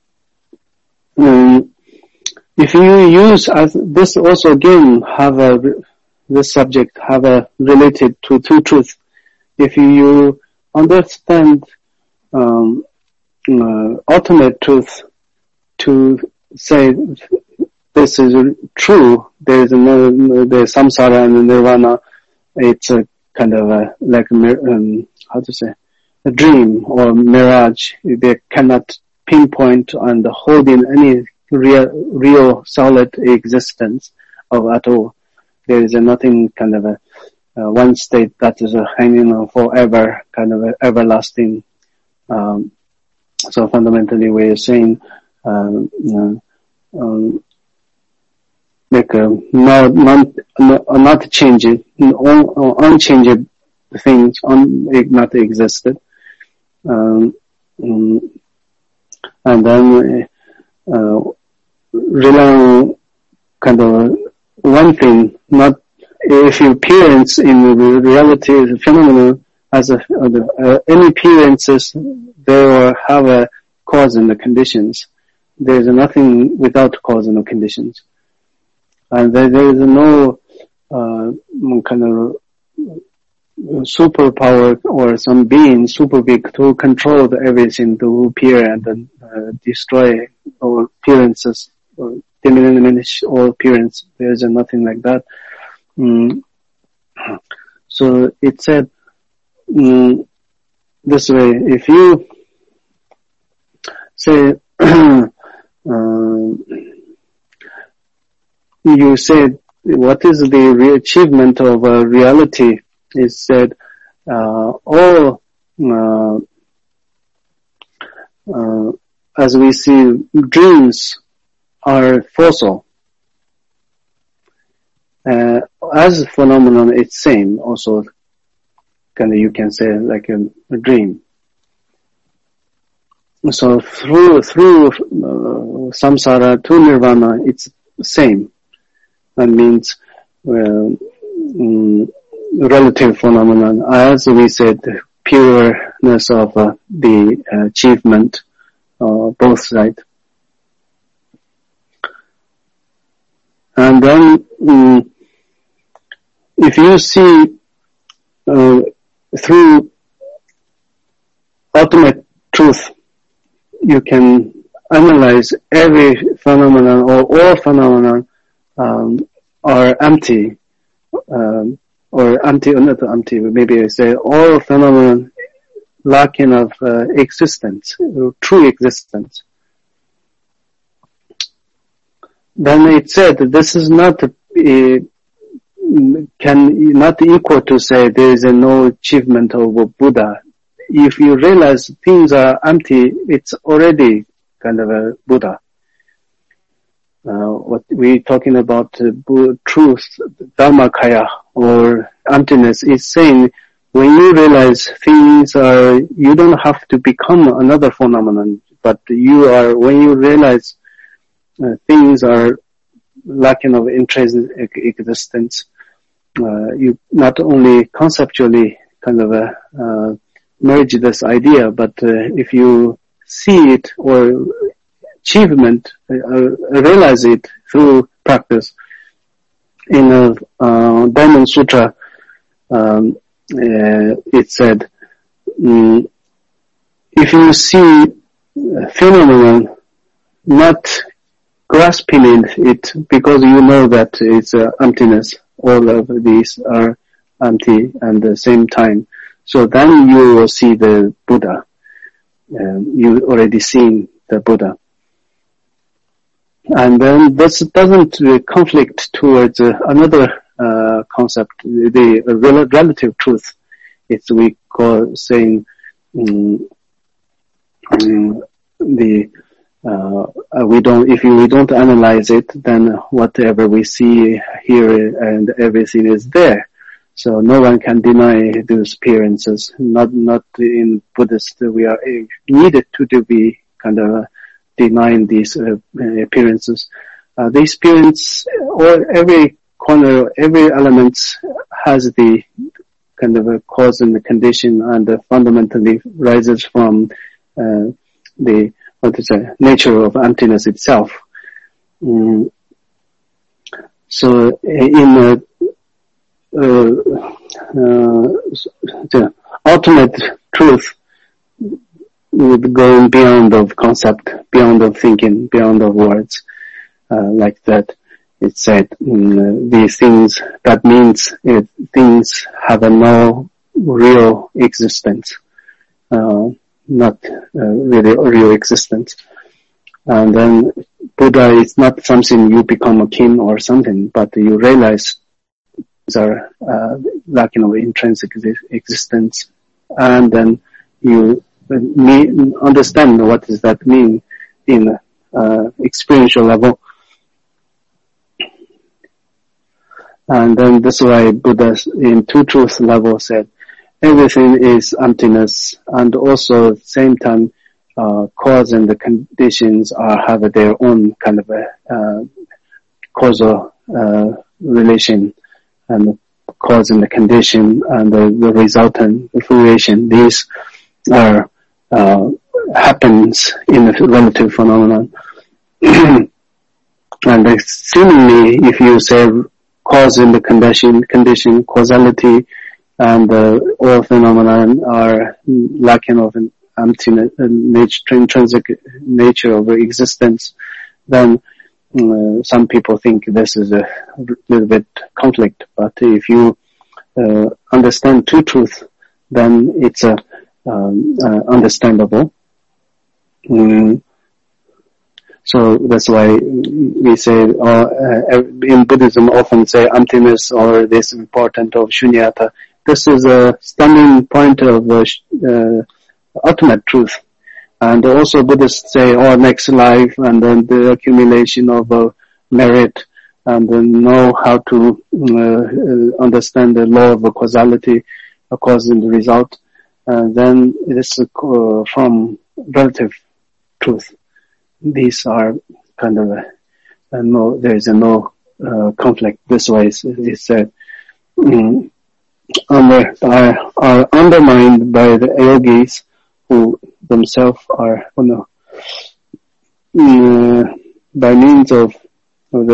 Um, if you use as this also again have a this subject have a related to two truths. If you understand um, uh, ultimate truth to say this is true, there is no the samsara and the nirvana. It's a kind of a like um, how to say a dream or mirage. They cannot pinpoint and hold in any real, real solid existence of at all. There is a nothing kind of a Uh, one state that is uh, hanging on forever, kind of a everlasting. Um, so fundamentally, we're saying, um, you know, um, like uh, not not not changing, unchanged things, un, not existed, um, um, and then uh, rely on kind of one thing, not. If your appearance in reality is a phenomenon, as a, uh, any appearances, they will have a cause and the conditions. There is nothing without cause and the conditions. And there, there is no uh, kind of superpower or some being super big to control everything, to appear and uh, destroy all appearances, or diminish all appearance. There is nothing like that. Mm. So it said mm, this way: if you say uh, you said what is the re- achievement of uh, reality? Is said uh, all uh, uh, as we see dreams are fossil. Uh, as a phenomenon, it's same. Also, kind of you can say like a, a dream. So through through uh, samsara to nirvana, it's same. That means uh, um, relative phenomenon. As we said, pureness of uh, the uh, achievement, uh, both sides. And then, um, if you see uh, through ultimate truth, you can analyze every phenomenon or all phenomena um, are empty, um, or empty or not empty. Maybe I say all phenomena lacking of uh, existence, true existence. Then it said that this is not a, can not equal to say there is a no achievement of a Buddha. If you realize things are empty, it's already kind of a Buddha. Uh, what we're talking about, uh, truth, Dharmakaya, or emptiness, is saying when you realize things are, you don't have to become another phenomenon, but you are, when you realize uh, things are lacking of intrinsic existence, uh, you not only conceptually kind of uh, uh, merge this idea, but uh, if you see it or achievement, uh, realize it through practice. In a uh, Diamond Sutra, um, uh, it said, um, if you see a phenomenon, not grasping it because you know that it's uh, emptiness, all of these are empty at the same time. So then you will see the Buddha. Um, you already seen the Buddha. And then this doesn't uh, conflict towards uh, another uh, concept, the uh, rel- relative truth. It's we call saying um, um, the uh, we don't if you, we don't analyze it, then whatever we see, hear, and everything is there. So no one can deny those appearances. Not not in Buddhist, we are needed to, to be kind of uh, denying these uh, appearances. Uh, the experience, or every corner, every element has the kind of a cause and the condition, and uh, fundamentally rises from uh, the what is it, nature of emptiness itself. Um, so in uh, uh, uh, the ultimate truth, with going beyond of concept, beyond of thinking, beyond of words, uh, like that. It said, um, these things, that means it, things have a no real existence, uh, not uh, really real existence. And then Buddha is not something you become a king or something, but you realize these are uh, lacking of intrinsic existence, and then you mean, understand what does that mean in uh, experiential level. And then that's why Buddha in Two Truths level said everything is emptiness, and also at the same time uh, cause and the conditions are have their own kind of a uh, causal uh, relation, and cause and the condition and the, the resultant fruition. These are Uh, happens in a relative phenomenon. And uh, seemingly, if you say cause in the condition, condition, causality, and uh, all phenomena are lacking of an emptiness, uh, nature, intrinsic nature of existence, then uh, some people think this is a little bit conflict. But if you uh, understand Two Truths, then it's a Um, uh, understandable. Mm. So that's why we say, uh, uh, in Buddhism often say emptiness or this important of shunyata. This is a standing point of uh, uh, ultimate truth. And also Buddhists say, oh, next life, and then the accumulation of uh, merit, and then know how to uh, understand the law of causality, a cause and the result. Uh, then it is uh, from relative truth. These are kind of a, a no, there is a no uh, conflict. This way it's said, um, under, are, are undermined by the yogis who themselves are, oh no, uh, by means of, of this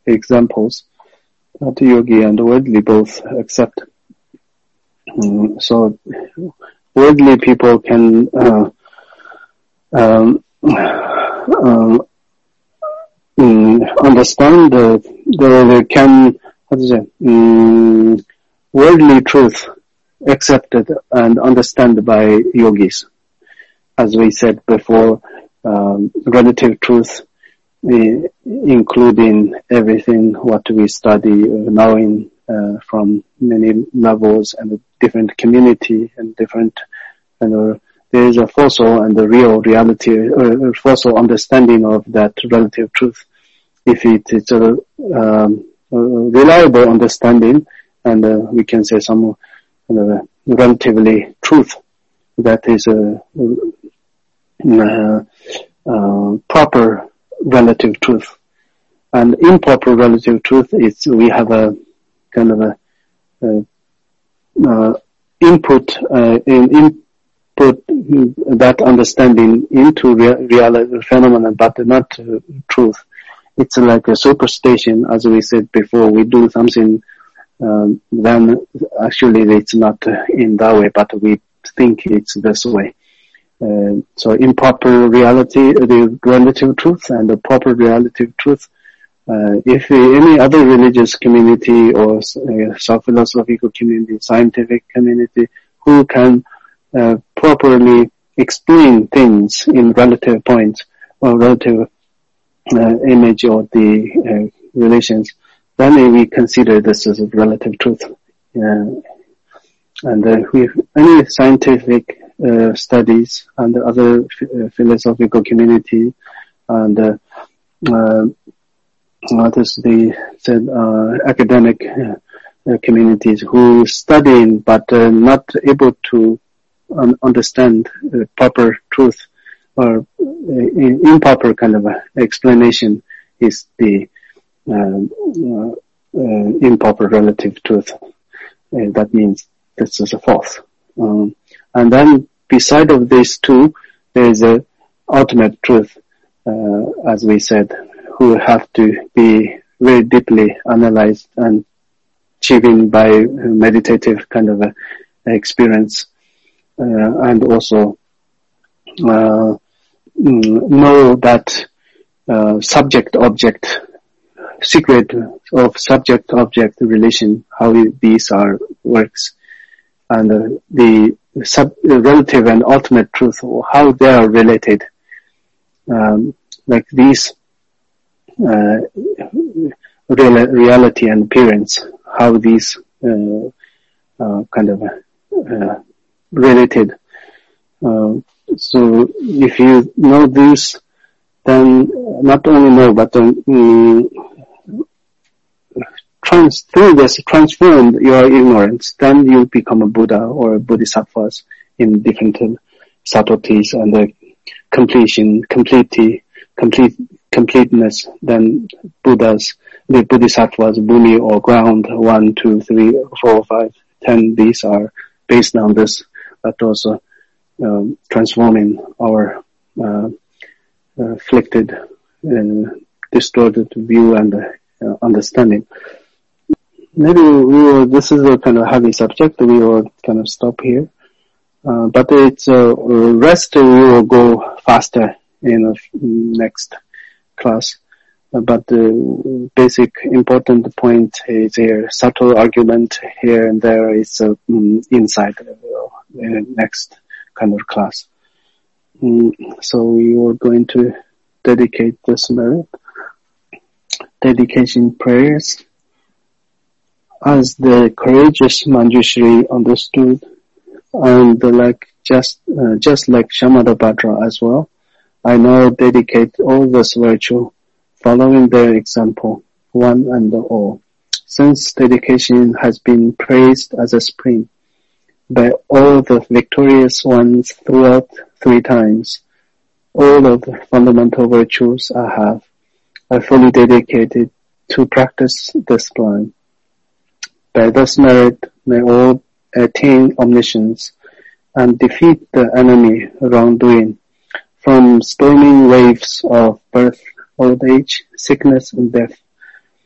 examples that yogi and worldly both accept. Um, so worldly people can uh, um, uh, um, understand the, the, they can how to say um, worldly truth accepted and understood by yogis. As we said before, um, relative truth, uh, including everything what we study, uh, knowing uh, from many levels and different community and different, and uh, there is a fossil and the real reality, uh, fossil understanding of that relative truth. If it is a, um, a reliable understanding, and uh, we can say some uh, relatively truth, that is a, a, a proper relative truth. And improper relative truth is we have a kind of a, a uh, input uh, in input that understanding into real, real phenomena, but not uh, truth. It's like a superstition, as we said before. We do something, um, then actually it's not uh, in that way, but we think it's this way. Uh, so improper reality, the relative truth, and the proper relative truth. Uh, if any other religious community or uh, philosophical community, scientific community, who can uh, properly explain things in relative points or relative uh, image of the uh, relations, then we consider this as a relative truth. Uh, and uh, we, any scientific uh, studies and other f- philosophical community and uh, uh, what is the said uh, academic uh, communities who studying but uh, not able to um, understand uh, proper truth or uh, improper kind of explanation is the uh, uh, uh, improper relative truth. Uh, that means this is a false. Um, and then beside of these two, there is a ultimate truth, uh, as we said, who have to be very deeply analyzed and achieving by meditative kind of a experience, uh, and also uh, know that uh, subject-object, secret of subject-object relation, how these are works, and uh, the sub, relative and ultimate truth, how they are related, um, like these. Uh, real, reality and appearance, how these uh, uh, kind of uh, related. Uh, so if you know this, then not only know, but um, trans- through this transform your ignorance, then you become a Buddha or a Bodhisattvas in different subtleties and uh, completion, completely, complete. completeness than Buddhas, the Bodhisattvas, bhumi or ground, one, two, three, four, five, ten, these are based on this, but also um, transforming our uh, afflicted, uh, distorted view and uh, understanding. Maybe we will, this is a kind of heavy subject, we will kind of stop here. Uh, but it's uh, rest we will go faster in the next class, but the basic important point is here, subtle argument here and there is uh, um, inside uh, in the next kind of class. Um, so we are going to dedicate this merit, dedication prayers. As the courageous Manjushri understood, and like just uh, just like Shamadabhadra as well, I now dedicate all this virtue, following their example, one and all. Since dedication has been praised as a spring by all the victorious ones throughout three times, all of the fundamental virtues I have, I fully dedicated to practice this plan. By this merit, may all attain omniscience and defeat the enemy wrongdoing, from storming waves of birth, old age, sickness, and death.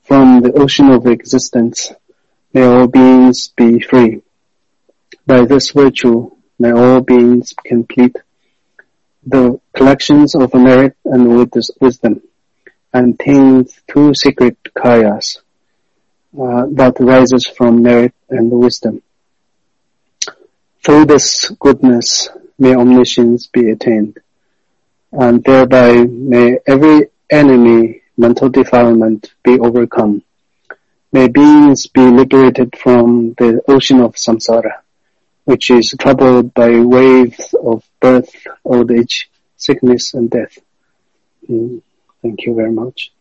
From the ocean of existence, may all beings be free. By this virtue, may all beings complete the collections of merit and wisdom, and attain two secret kayas uh, that rises from merit and wisdom. Through this goodness, may omniscience be attained, and thereby may every enemy mental defilement be overcome. May beings be liberated from the ocean of samsara, which is troubled by waves of birth, old age, sickness, and death. Mm, thank you very much.